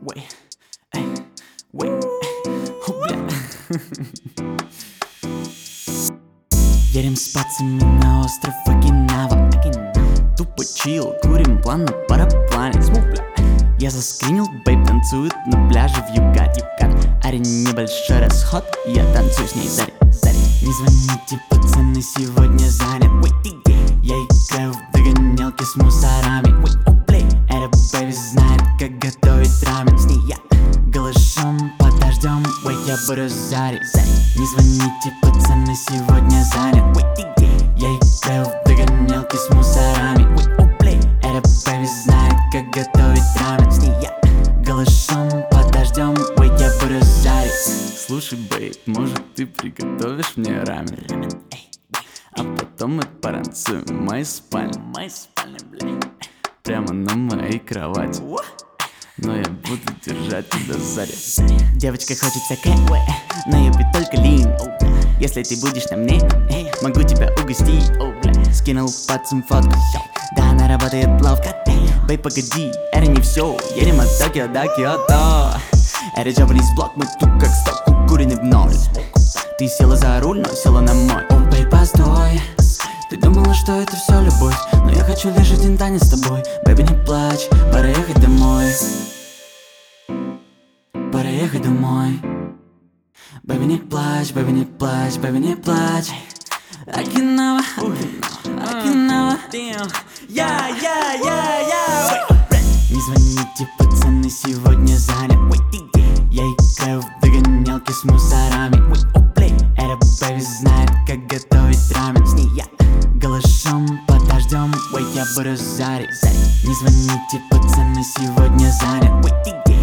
Ой, эй, ой, о, бля. Едем с пацами на остров Окинава. Тупо чил, курим план на параплане. Я заскринил, бейб танцует на пляже в Юкат. Арень небольшой расход, я танцую с ней зари. Не звоните, пацаны, сегодня занят. Я играю в догонялки с мусорами. Эта бэйби знает, как готовить рамен. С ней я голышом под дождем, я буду зари. Не звоните, пацаны, сегодня занят. Я играю в догонялки с мусорами. Эта бэйби знает, как готовить рамен. С ней я голышом под дождем, я буду зари. Слушай, бэйб, может ты приготовишь мне рамен? А потом мы потанцуем в моей спальне. Прямо на моей кровати. Но я буду держать тебя сзади. Девочка хочет всякое, но юбит только лин. Если ты будешь на мне, могу тебя угостить. Скинул пацан фотку, да она работает ловко. Бэй, погоди, это не все. Едем от Токио до Киото. Это Japanese блок, мы тут как сток укуренный в ноль. Ты села за руль, но села на мой. О, бэй, постой. Ты думала, что это все любовь, но я хочу лишь один танец с тобой. Бэби, не плачь, пора ехать домой. Пора ехать домой. Бэби, не плачь, бэби, не плачь, бэби, не плачь. Окинава, Окинава. Не звоните, пацаны, сегодня занят. Я играю в догонялки с мусорами. Эта бэйби знает, как готовить рамен. С ней я голышом под дождем, я буду зари. Не звоните, пацаны, сегодня занят.